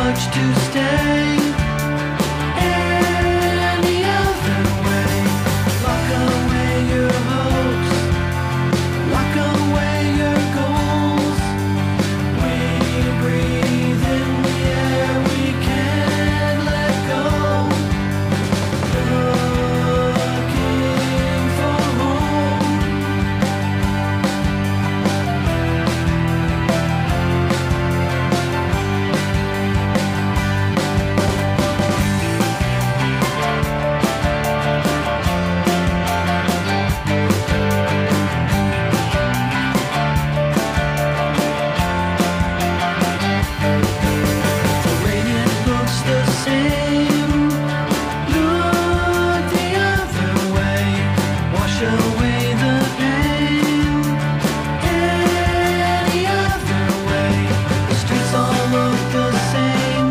much to stay any other way. Lock away your hopes, lock away your goals. We breathe in the air we can't let go. Looking for home. The radiant looks the same. Look the other way. Wash away the pain. Any other way. The streets all look the same.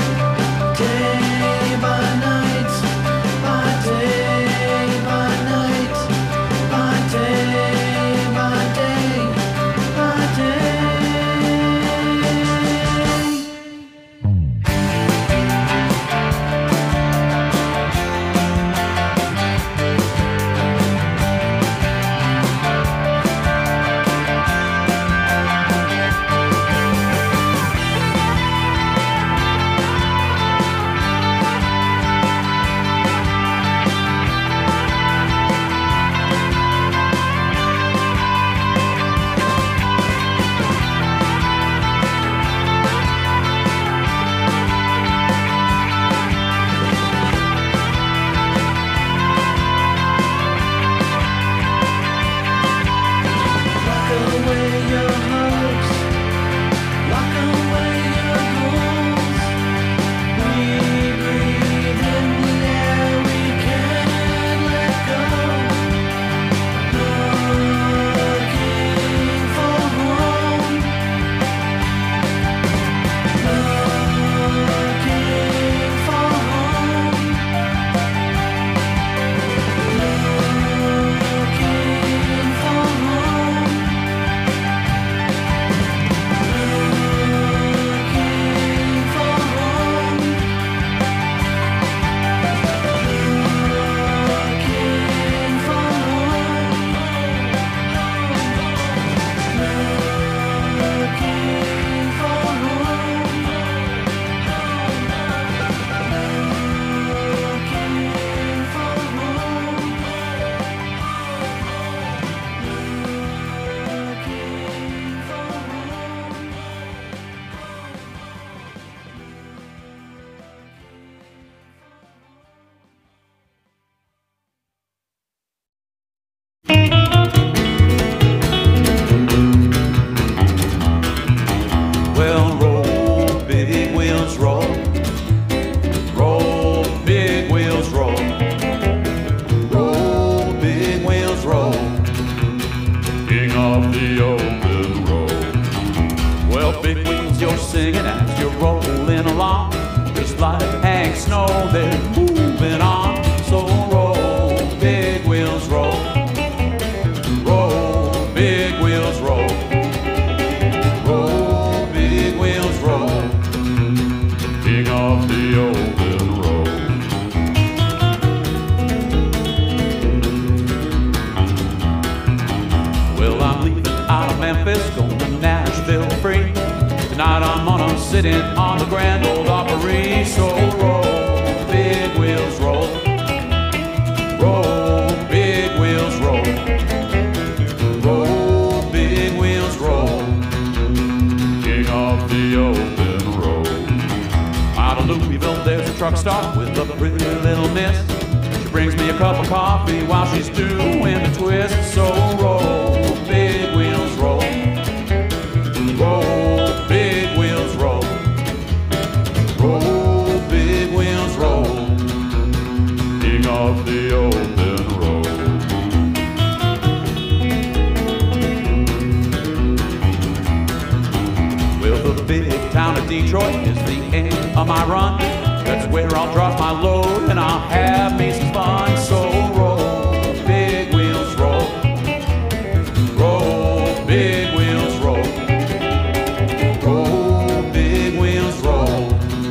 Day by night, by day by night, by day by day by day. Lock away your hopes, lock away your goals. We breathe in the air we can't let go. Looking for home. Looking for home. Looking for home. Looking for home. Looking for Well, roll, big wheels roll. Roll, big wheels roll. Roll, big wheels roll. King of the open road. Well, big wheels, you're singing as you're rolling along. Just like Hank Snow, they're moving on. So roll, big wheels roll. Roll, big wheels roll. Roll, big wheels roll. King of the open road. Well, I'm leaving out of Memphis, going to Nashville free. Tonight I'm gonna sit in on the Grand Ole Opry. So roll, big wheels roll. Roll, big wheels roll. Roll, big wheels roll. King of the open road. Out of Louisville, there's a truck stop with a pretty little miss. She brings me a cup of coffee while she's doing the twist. So roll, big wheels roll. Roll, big wheels roll. Roll, big wheels roll. King of the open road. Well, the big town of Detroit is the end of my run. That's where I'll drop my load and I'll have me some fun. So roll, big wheels roll. Roll, big wheels roll. Roll, big wheels roll.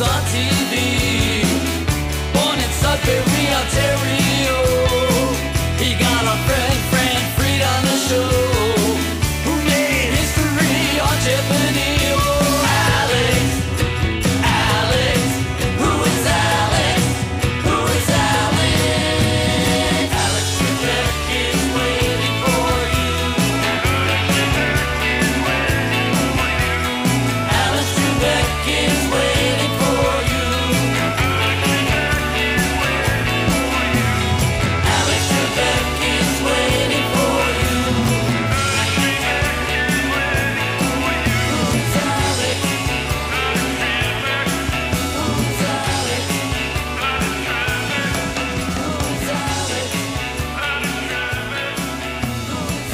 on TV. Born in Sudbury, Ontario. He got a friend Fried on the show, who made history on Jeopardy. Oh, Alex, Alex, who is Alex? Who is Alex? Alex Trebek is waiting for you. Alex Trebek is waiting for you. Alex Trebek is waiting for you. Who's Alex? Who's Alex? Who's Alex? Who's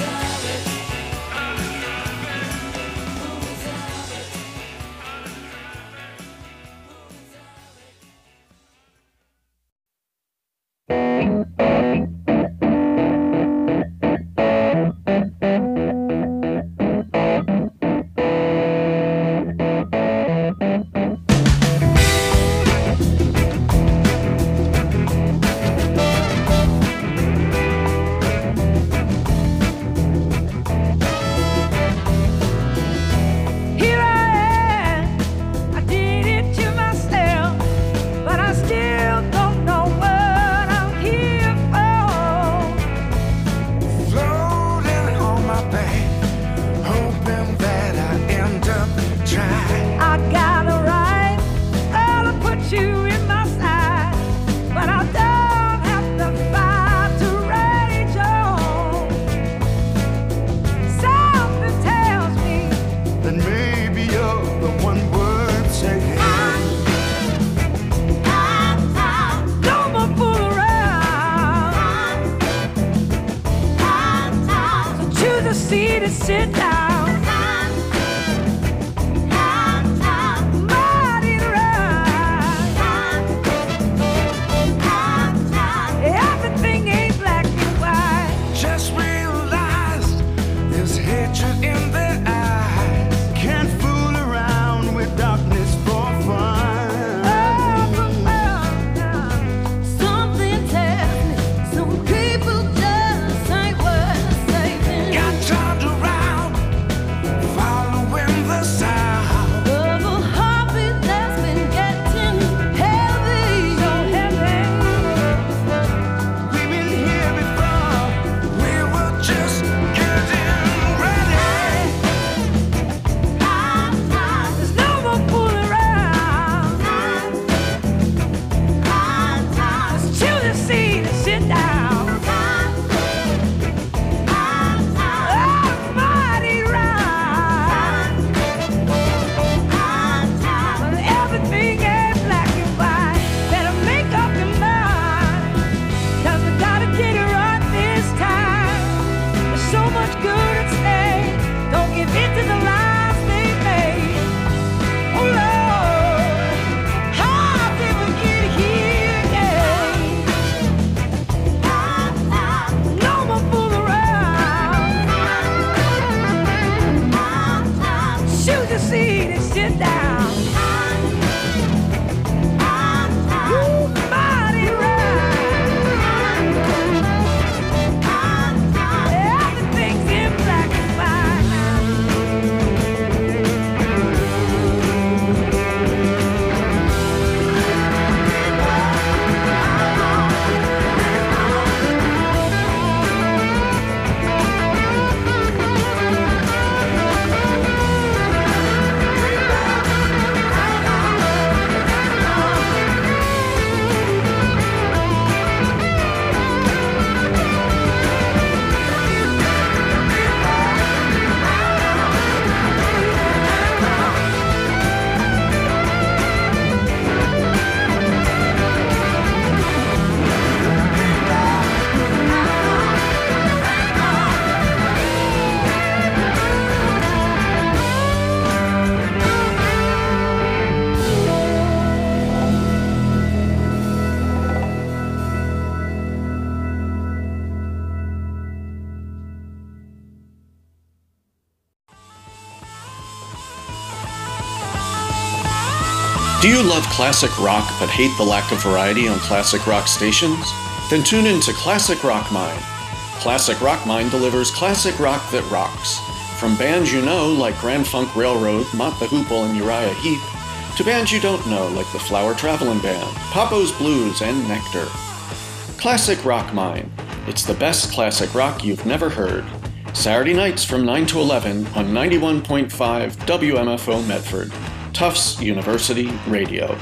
Here I am, I did it to myself, but I still don't know what I'm here for. Floating on my back, hoping that I end up trying. I got a right, girl, to put you in my side, but I don't have to fight to rage on. Something tells me Then maybe you're the one worth saying. no more fool around. So choose a seat and sit down. Mighty right. Everything ain't black and white. Just realized there's hatred in their eyes. Can't fool around with darkness for fun. Something tells me some people just ain't worth saving. Got turned around Do you love classic rock but hate the lack of variety on classic rock stations? Then tune in to Classic Rock Mine. Classic Rock Mine delivers classic rock that rocks. From bands you know like Grand Funk Railroad, Mott the Hoople, and Uriah Heep, to bands you don't know like the Flower Travelin' Band, Papo's Blues, and Nectar. Classic Rock Mine. It's the best classic rock you've never heard. Saturday nights from 9 to 11 on 91.5 WMFO Medford, Tufts University Radio.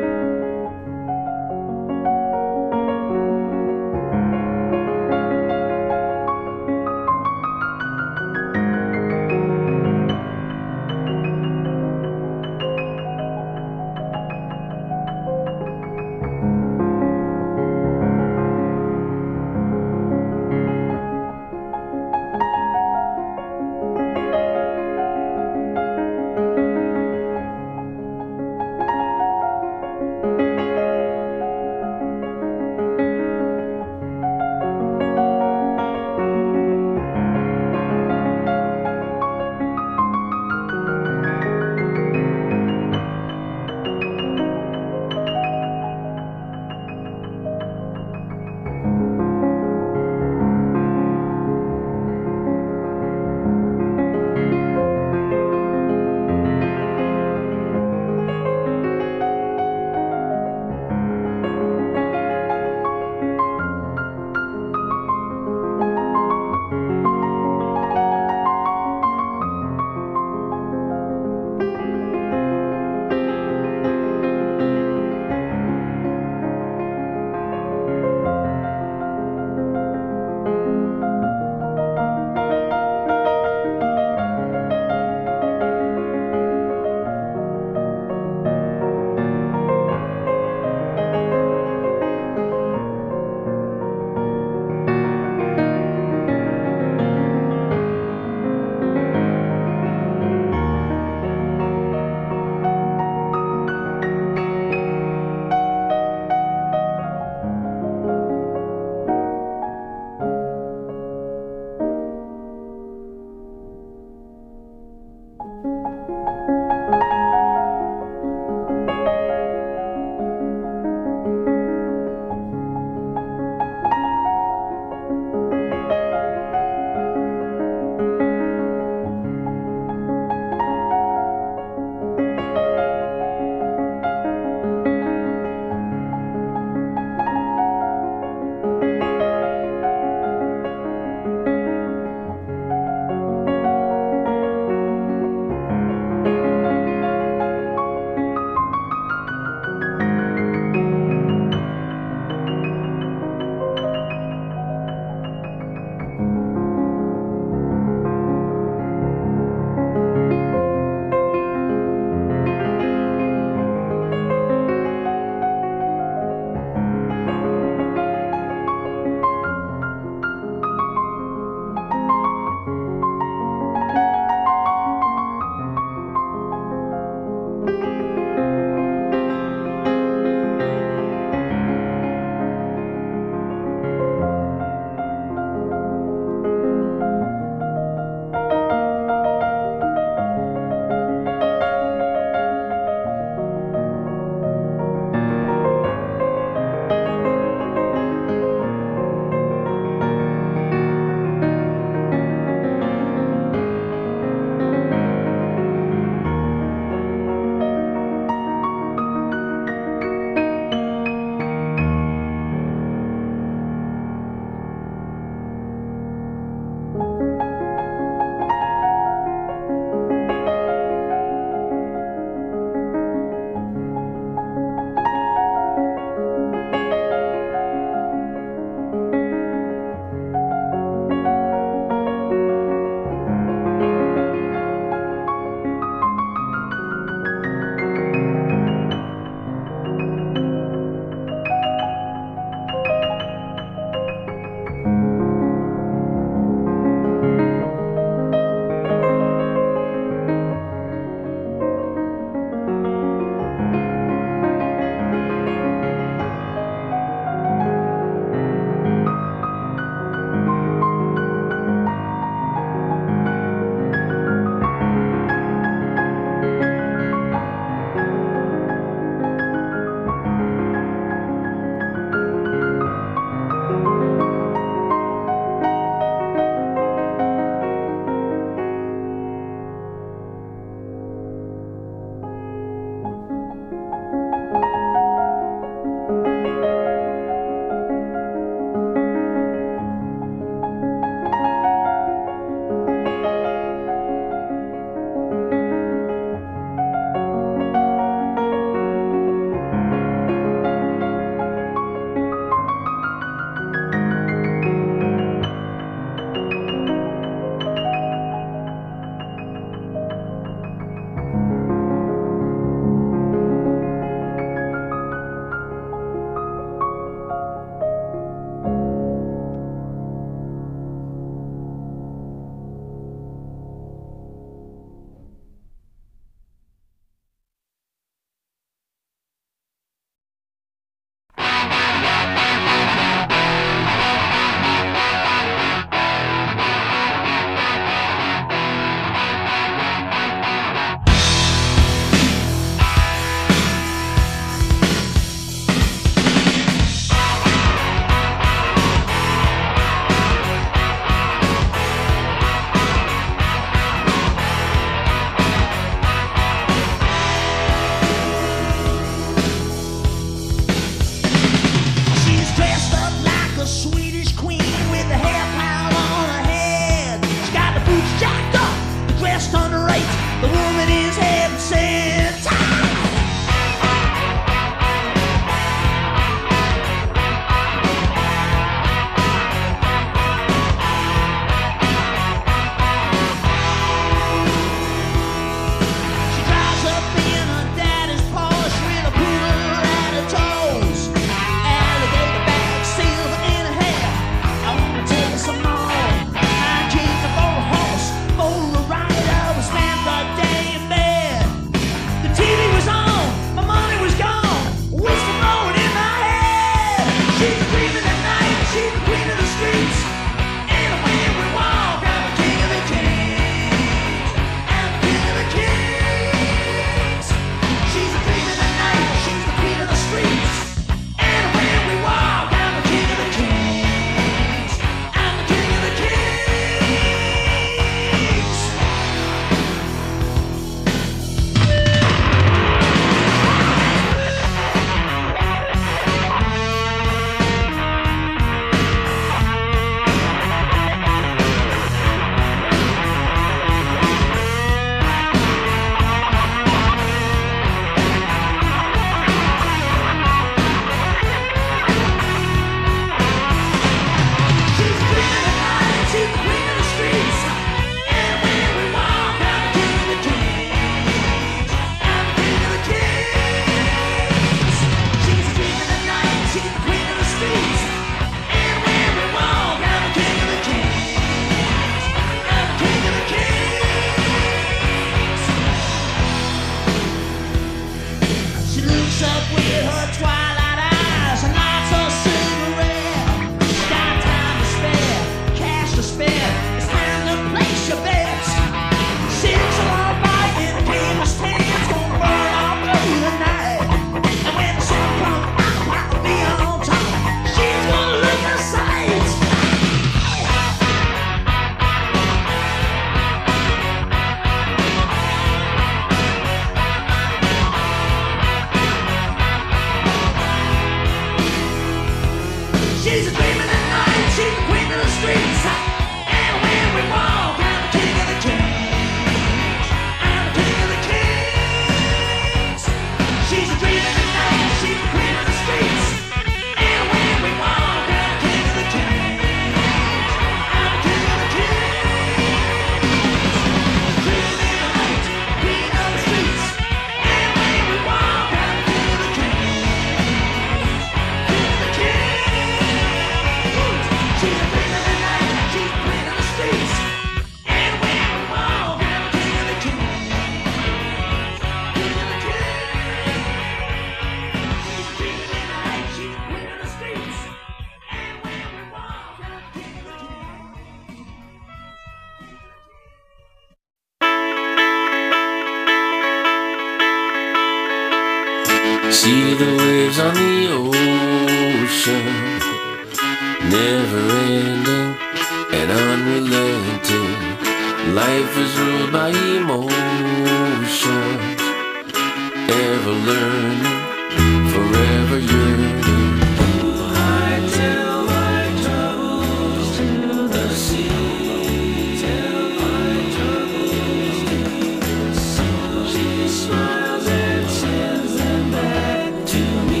See the waves on the ocean, never ending and unrelenting. Life is ruled by emotions, ever learning, forever yearning. I tell my troubles to the sea, tell my troubles to the sea. She smiles and sends them back to me.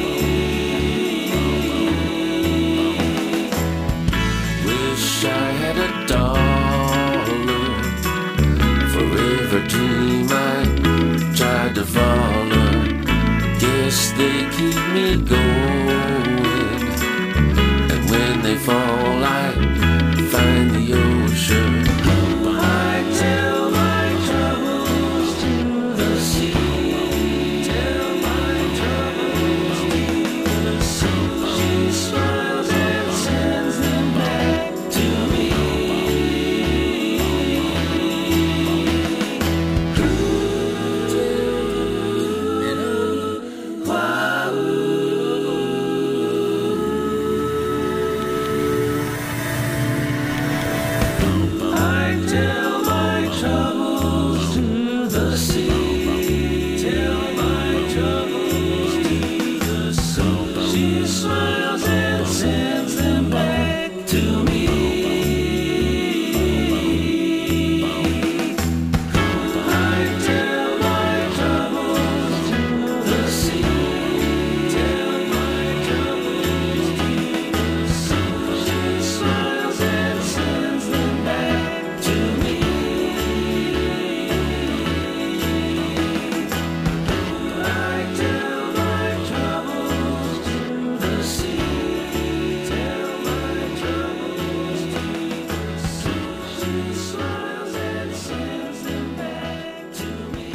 Wish I had a dollar for every dream I tried to follow. Guess they keep me going, and when they fall I find the ocean. I tell my troubles to the sea, tell my troubles to the sea. She smiles and sends them back to me. I tell my troubles to the sea, tell my troubles to the sea. She smiles and sends them back to me. I tell my troubles to the sea, tell my troubles to the sea. She smiles and sends them back to me. I tell my troubles to the sea, tell my troubles to the sea. She smiles and sends them back to me.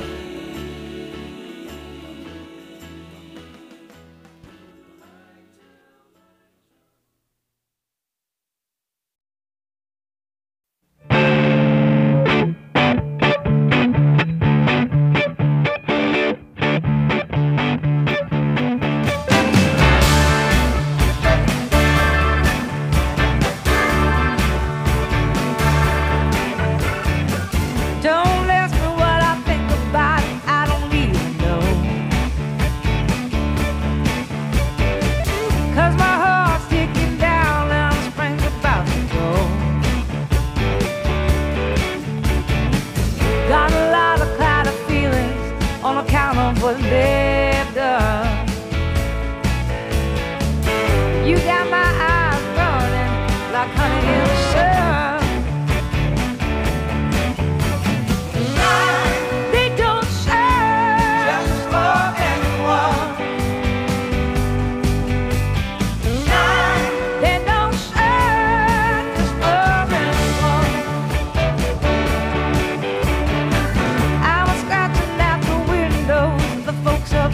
Don't ask me what I think about it, I don't even know. 'Cause my heart's ticking down and the spring's about to go. Got a lot of cloudy feelings on account of what they've done. You got my eyes burning like honey in the sun. They don't serve just for anyone. They don't serve just for anyone. I was scratching at the windows of the folks up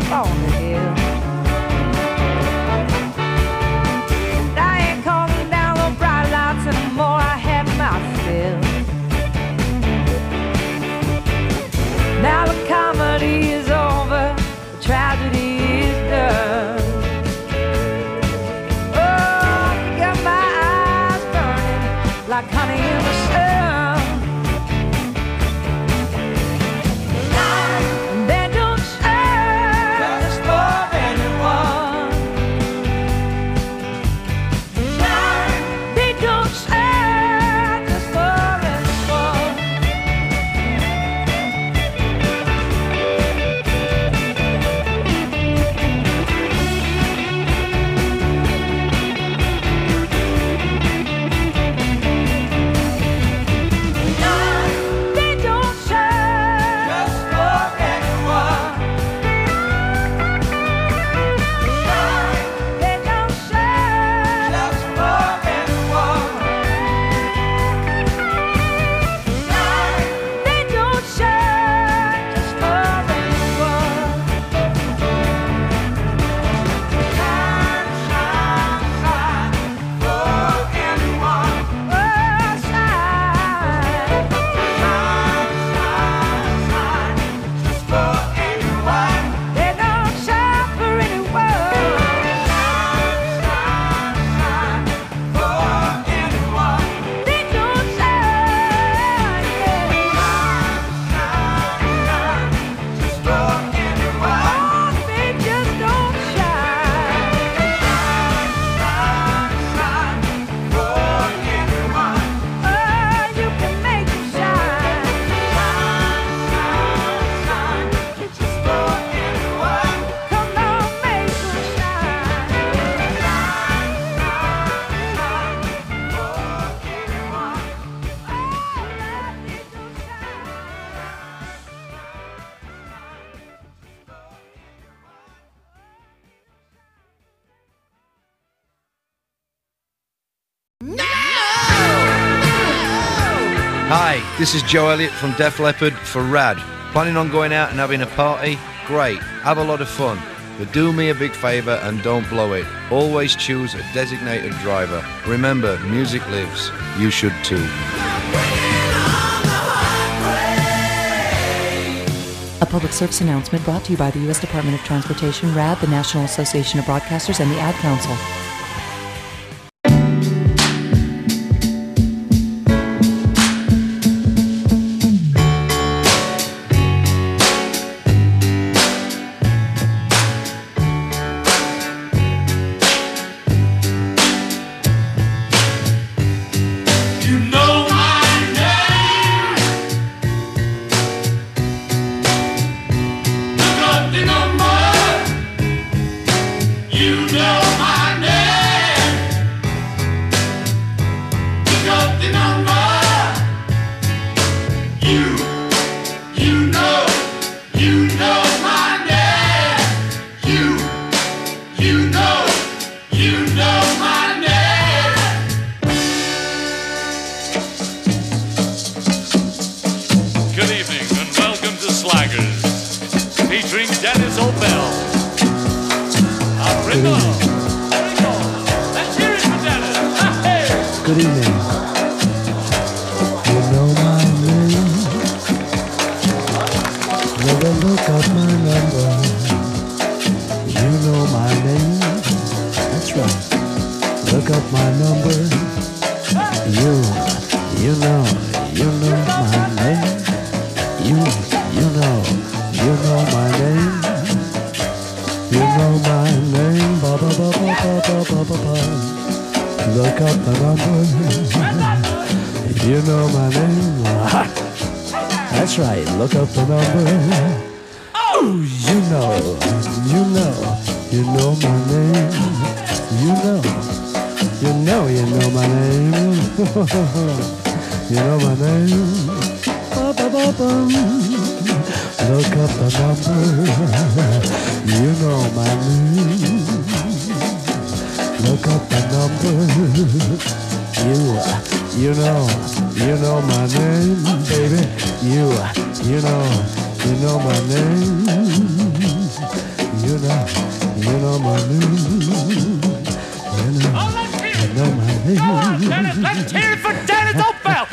Hi, this is Joe Elliott from Def Leppard for Rad. Planning on going out and having a party? Great, have a lot of fun. But do me a big favour and don't blow it. Always choose a designated driver. Remember, music lives. You should too. A public service announcement brought to you by the U.S. Department of Transportation, RAD, the National Association of Broadcasters, and the Ad Council. You know my name. Look up the number. You know my name. Look up the number. You know my name. You know my name. Good evening and welcome to Slaggers, featuring Dennis O'Bell. Ringo. Let's hear it for Dennis. Hey. Good evening. You know my name. Never look up my number. You know my name. That's right. Look up my number. You know my name. You know my name. You know my name. Ba ba ba ba ba ba ba ba ba. Look up the number. You know my name. That's right. Look up the number. Oh, you know my name. You know my name. You know my name. Ba ba ba ba. Look up the number. You know my name. Look up the number. You know my name, baby. You know my name. You know my name. You know my name. Dennis, let's hear it for Dennis O'Bell.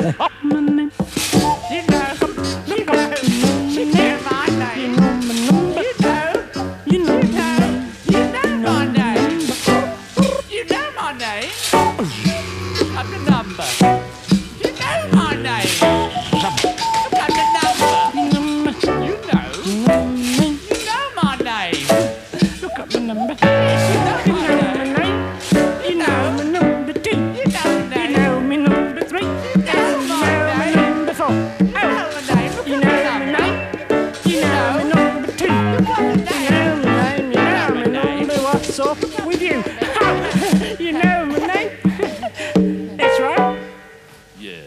With you. You know my name. That's right. Yeah.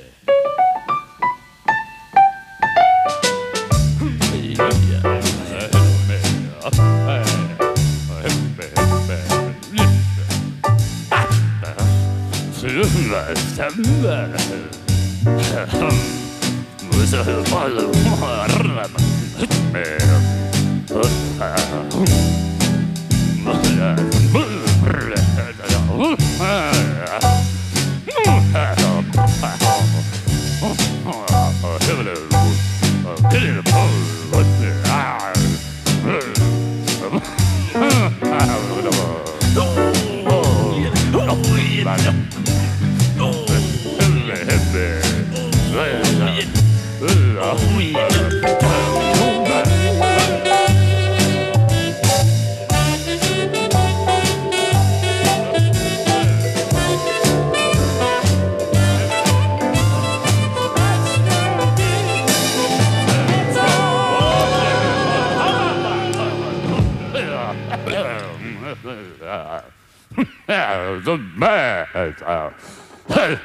The man.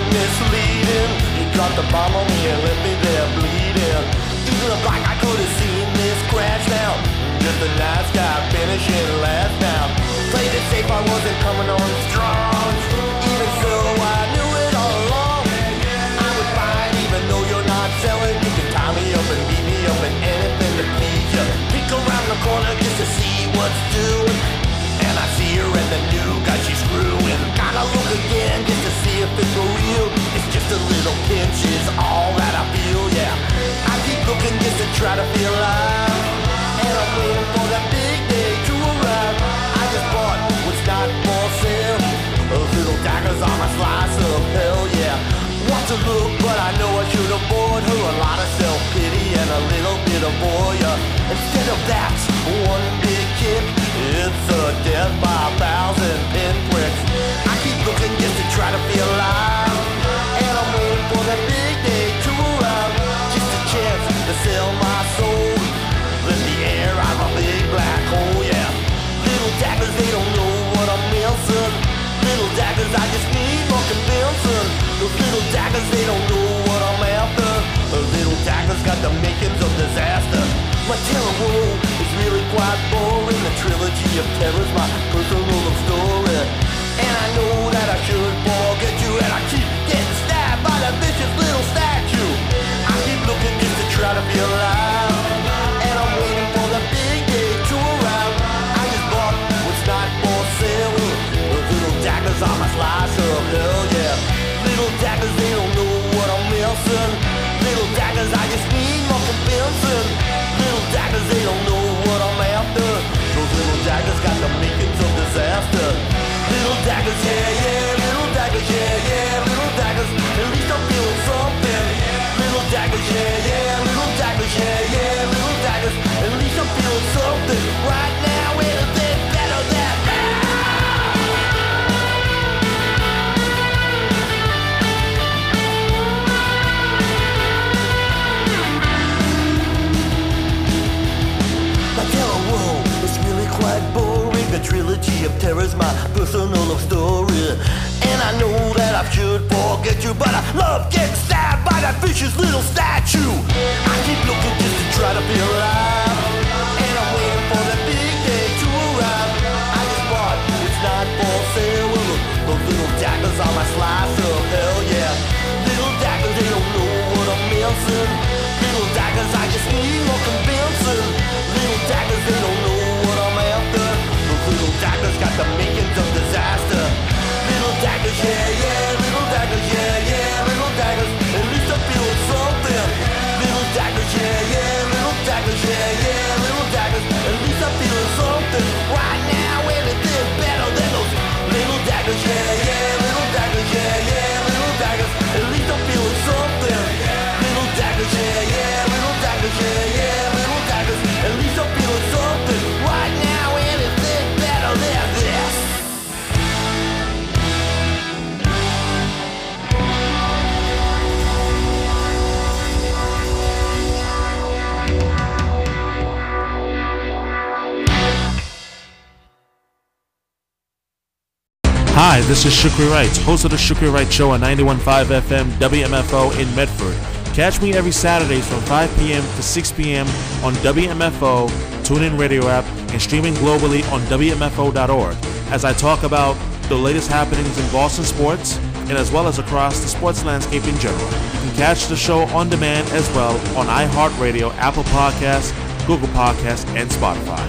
misleading. He dropped the bomb on me and left me there bleeding. Even the black I could have seen this crash now. Just a nice guy finishing last now. Played it safe, I wasn't coming on strong. Even so, I knew it all along. I would fight even though you're not selling. You can tie me up and beat me up and anything to please you. Peek around the corner just to see what's doing. And I see her and the new guy she's screwing. Gotta look again just to see if it's for real. It's just a little pinch is all that I feel, yeah. I keep looking just to try to feel alive. And I'm waiting for that big day to arrive. I just bought what's not for sale. Those little daggers on my slice of hell, yeah. Want to look, but I know I should have bought her a lot of self-pity and a little bit of voyeur. Instead of that, one big kick, it's a death by 1,000 pinpricks. I keep looking just to try to feel alive. And I'm waiting for that big day to arrive. Just a chance to sell my soul. Let the air out of a big black hole, yeah. Little daggers, they don't know what I'm missing. Little daggers, I just need more convincing. Those little daggers, they don't know what I'm after. Those little daggers got the makings of disaster. My terror world is really quite boring. The trilogy of terror's my personal love story. And I know that I should forget you. And I keep getting stabbed by that vicious little statue. I keep looking just to try to be alive. And I'm waiting for the big day to arrive. I just bought what's not for sale. Those little daggers on my slice of hell, yeah. Little daggers, they don't know what I'm missing. Little daggers, I just need more convincing. Little daggers, they don't know what I'm after. Those little daggers got the makings of disaster. Little daggers, yeah, yeah. Little daggers, yeah, yeah. Little daggers, at least I'm feeling something. Little daggers, yeah, yeah. Little daggers, yeah, yeah. Little daggers, at least I'm feeling something. Right now, anything better than that. My terror world is really quite boring. The trilogy of terror's my personal love story. And I know that I should forget you, but I love getting stabbed by that vicious little statue. I keep looking just to try to be alive. And I'm waiting for that big day to arrive. I just bought it's not for sale. Those little daggers on my slice of hell, yeah. Little daggers, they don't know what I'm missing. Little daggers, I just need more convincing. Little daggers, they don't know what I'm after. Those little daggers got the makings of disaster. Little daggers, yeah, yeah. Little daggers, yeah, yeah. Little daggers, at least I'm feeling something. Little daggers, yeah, yeah. Little daggers, yeah, yeah. Little daggers, at least I'm feeling something. Right now, anything better than those little daggers, yeah, yeah. Little daggers, yeah, yeah. Little daggers, at least I'm feeling something. Little daggers, yeah, yeah. Little daggers, yeah, yeah. Little daggers, at least I'm feeling something. Right now, anything better than this. Hi, this is Shukri Wright, host of the Shukri Wright Show on 91.5 FM WMFO in Medford. Catch me every Saturdays from 5 p.m. to 6 p.m. on WMFO, TuneIn Radio app, and streaming globally on WMFO.org as I talk about the latest happenings in Boston sports and as well as across the sports landscape in general. You can catch the show on demand as well on iHeartRadio, Apple Podcasts, Google Podcasts, and Spotify.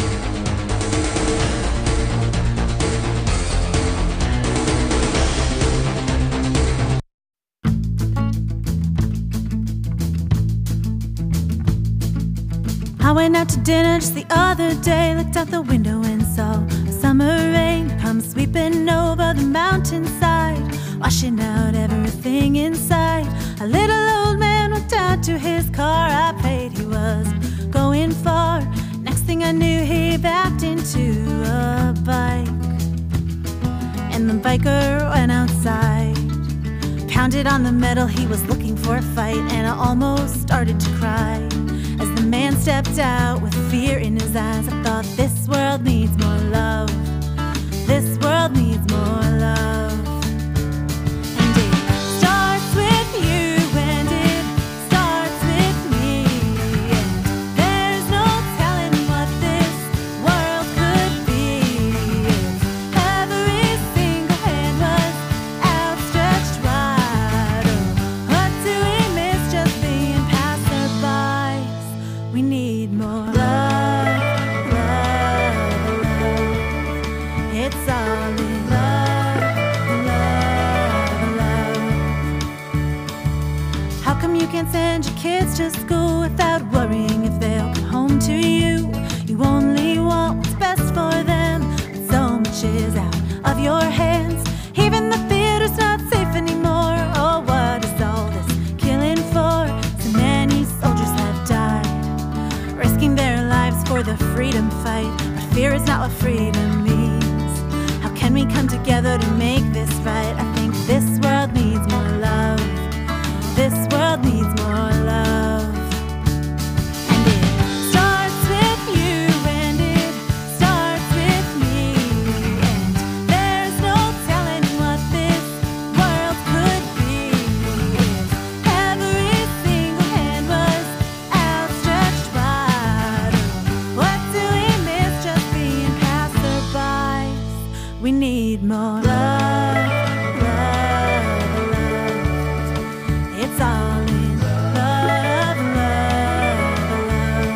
I went out to dinner just the other day, looked out the window and saw a summer rain come sweeping over the mountainside, washing out everything inside. A little old man walked out to his car. I prayed he was going far. Next thing I knew, he backed into a bike, and the biker went outside, pounded on the metal. He was looking for a fight, and I almost started to cry as the man stepped out with fear in his eyes. I thought, this world needs more love. This world needs more love. And he fear is not what freedom means. How can we come together to make this right? I think this world needs more love. This world needs more love. And it starts with you, and it starts with me. And there's no telling what this world could be if every single hand was outstretched wide. What do we miss just being passerbys? We need more love, love, love. It's all in love, love, love.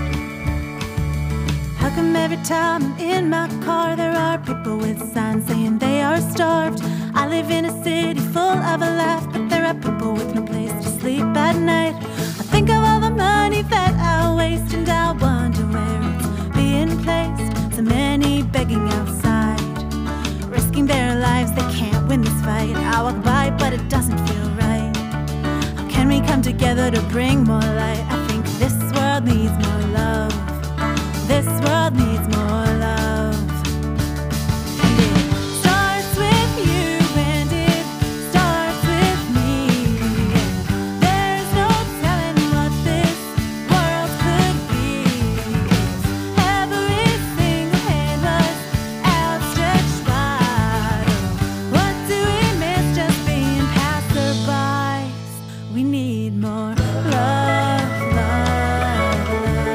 How come every time I'm in my car there are people with signs saying they are starved? I live in a city full of a laugh, but there are people with no place to sleep at night. I think of all the money that I waste, and I wonder where it's being placed. So many begging outside, risking their lives, they can't win this fight. I walk by, but it doesn't feel right. How can we come together to bring more light? I think this world needs more love. This world needs more love. And it starts with you, and it starts with me. And there's no telling what this world could be if every single hand was outstretched wide. What do we miss just being passerbys? We need more love, love, love.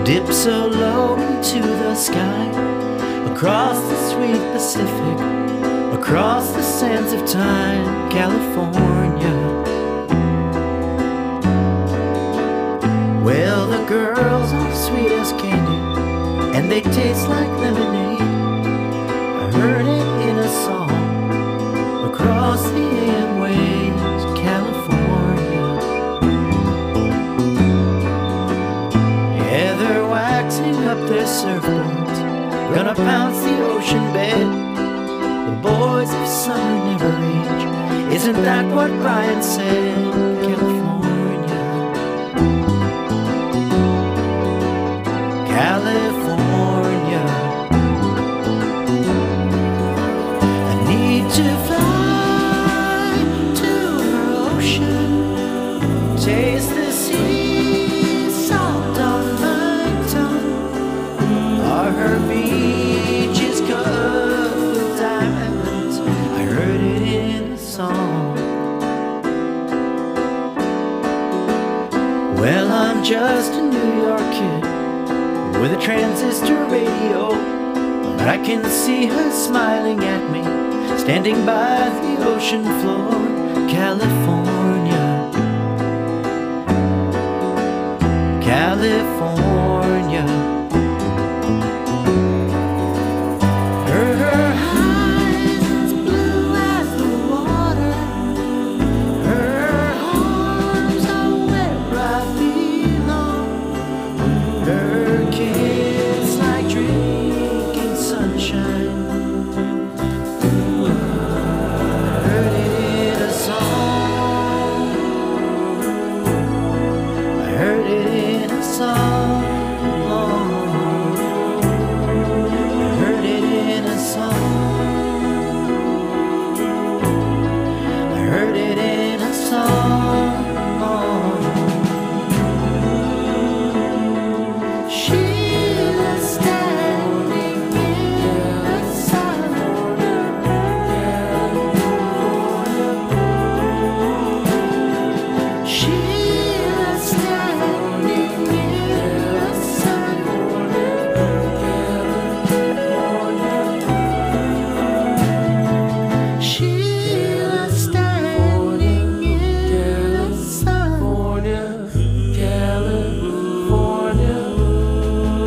dip so low into the sky, across the sweet Pacific, across the sands of time, California. Well, the girls are sweet as candy, and they taste like lemonade. I heard it in a song across the AM waves, California. Yeah, they're waxing up their surfboards, gonna pounce the ocean bed. The boys of summer never age. Isn't that what Brian said? California, California. I need to fly to her ocean, taste the sea salt on my tongue. Are her beaches covered with diamonds? I heard it in the song. Well, I'm just a New York kid with a transistor radio, but I can see her smiling at me, standing by the ocean floor, California, California.